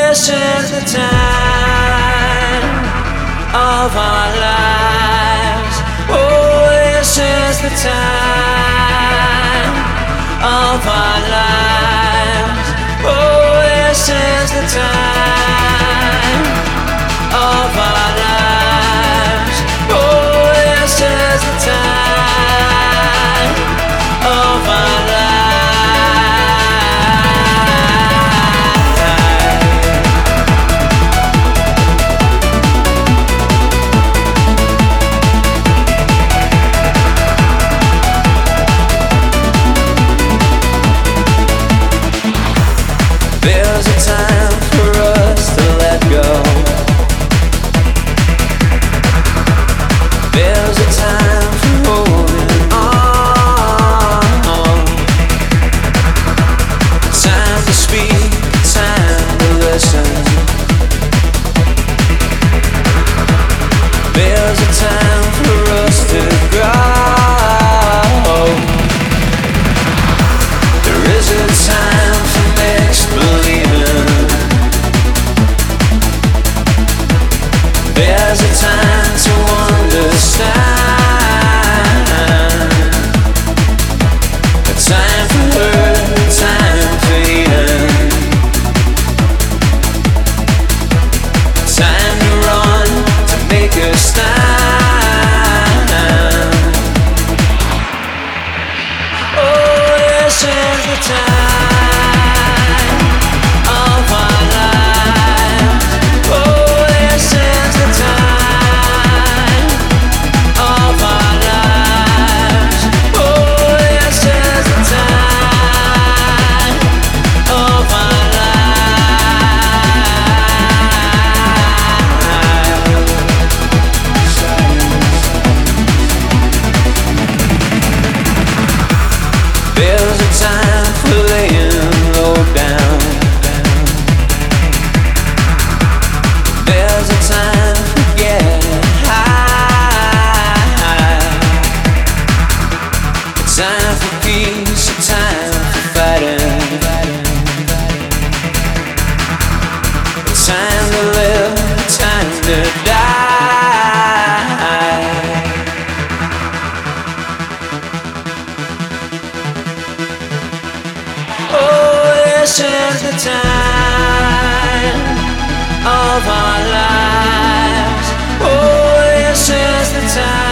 this is the time of our lives. Oh, this is the time of our lives. Oh, this is the time of our lives. Oh, this is the time of our lives. There's a time for us to let go. There's a time for holding on. Time to speak, time to listen. There's a time for us to go. There is a time for next believing. There's a time to understand. A time for hurt, a time for healing. A time to run, to make a stand. Oh, this is the time of our lives. Oh, this is the time of our lives. Oh, this is the time of our lives. There's a time for laying low down. There's a time for getting high. A time for peace, a time for fighting. A time to live, a time to die. Oh, this is the time of our lives. Oh, this is the time